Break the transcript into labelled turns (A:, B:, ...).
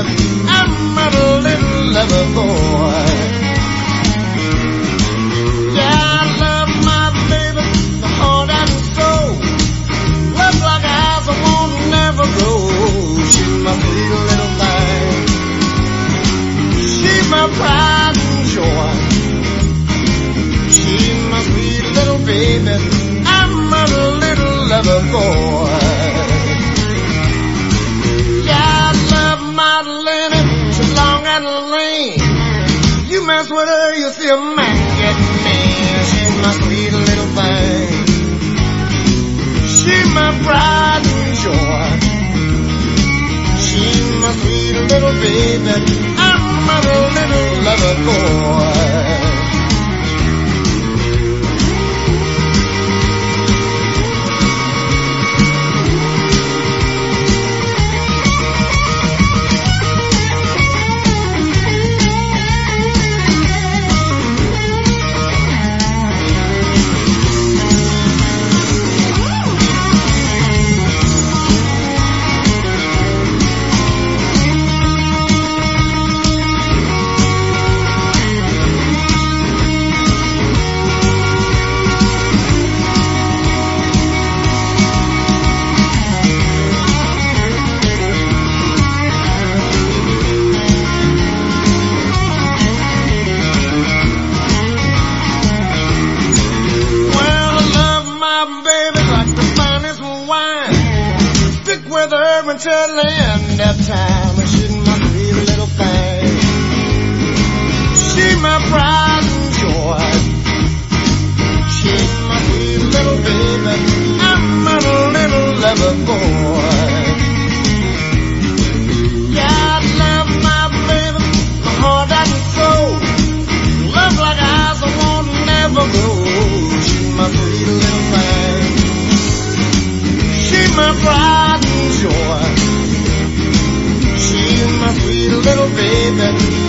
A: I'm a little lover boy. Yeah, I love my baby, the heart and soul. Love like eyes I won't never grow. She's my sweet little thing. She's my pride and joy. She's my sweet little baby. I'm a little lover boy. Yeah, I love my Lenny. She's long and lean. You mess with her, you see a man get mean. She's my sweet little thing. She's my pride and joy. She's my sweet little baby. I'm a little lover boy. Until the end of time, she's my sweet little thing. She's my pride and joy. She's my sweet little baby. I'm a little lover boy. Yeah, I love my baby, my heart and soul. Love like eyes I won't never grow. She's my sweet little thing. She's my pride and joy. She's my sweet little baby.